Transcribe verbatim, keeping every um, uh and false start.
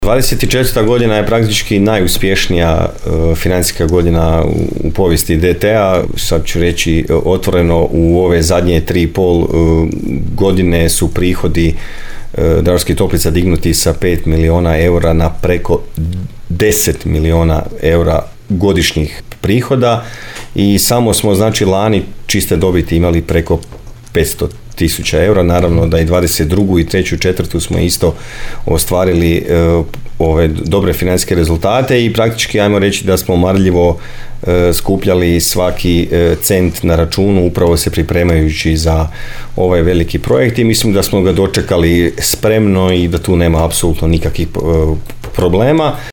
dvadeset četvrta godina je praktički najuspješnija uh, financijska godina u, u povijesti D T-a. Sad ću reći otvoreno, u ove zadnje tri i pol uh, godine su prihodi uh, Dravskih toplica dignuti sa pet milijuna eura na preko deset milijuna eura godišnjih prihoda i samo smo znači lani čiste dobiti imali preko petsto tisuća eura. Naravno da i dvadeset drugu i treću i četvrtu smo isto ostvarili e, ove dobre financijske rezultate i praktički ajmo reći da smo marljivo e, skupljali svaki e, cent na računu upravo se pripremajući za ovaj veliki projekt i mislim da smo ga dočekali spremno i da tu nema apsolutno nikakvih e, problema.